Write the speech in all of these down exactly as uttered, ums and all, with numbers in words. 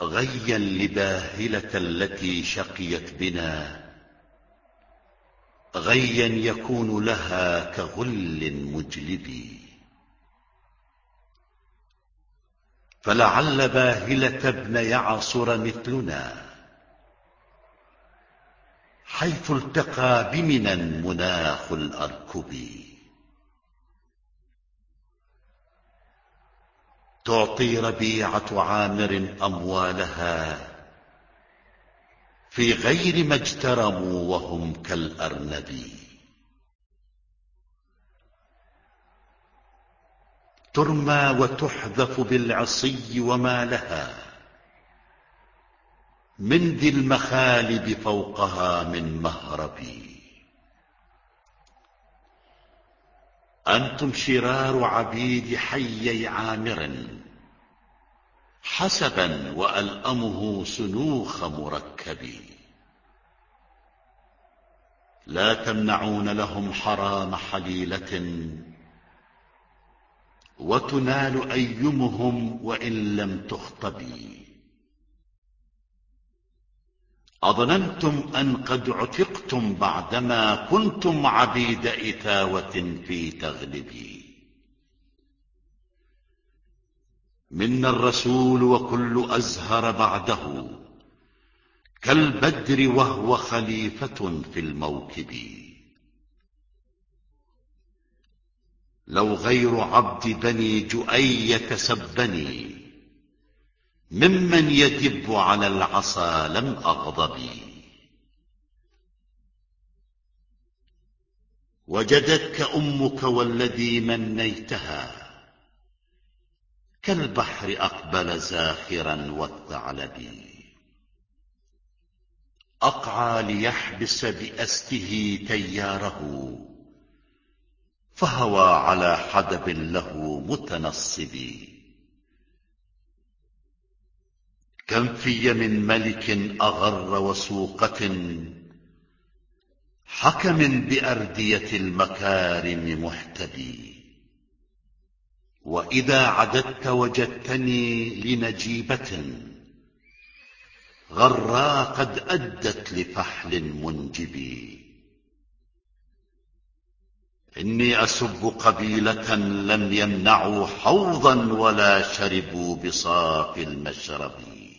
غيا لباهلة التي شقيت بنا، غيا يكون لها كغل مجلب. فلعل باهلة ابن يعصر مثلنا، حيث التقى بمنى مناخ الأركب. تعطي ربيعة عامر أموالها في غير ما اجترموا وهم كالأرنب. ترمى وتحذف بالعصي وما لها من ذي المخالب فوقها من مهرب. أنتم شرار عبيد حيي عامر، حسبا وألأمه سنوخ مركب. لا تمنعون لهم حرام حليلة، وتنال أيمهم وإن لم تخطبي. أظننتم أن قد عتقتم بعدما كنتم عبيد إثاوة في تغلبي. منا الرسول وكل أزهر بعده كالبدر وهو خليفة في الموكب. لو غير عبد بني جؤية سبني ممن يدب على العصا لم أغضب. وجدتك أمك والذي منيتها كالبحر أقبل زاخرا والثعلب. أقعى ليحبس بأسته تياره فهوى على حدب له متنصب. كم في من ملك أغر وسوقة حكم بأردية المكارم محتبي. وإذا عددت وجدتني لنجيبة غرا قد أدت لفحل منجب. إني أسب قبيلة لم يمنعوا حوضا ولا شربوا بصافي المشرب.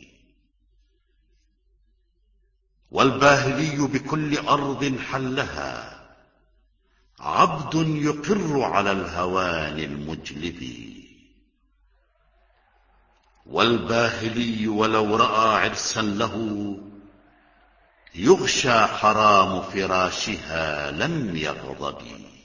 والباهلي بكل أرض حلها عبد يقر على الهوان المجلب. والباهلي ولو رأى عرسا له يغشى حرام فراشها لم يغضب.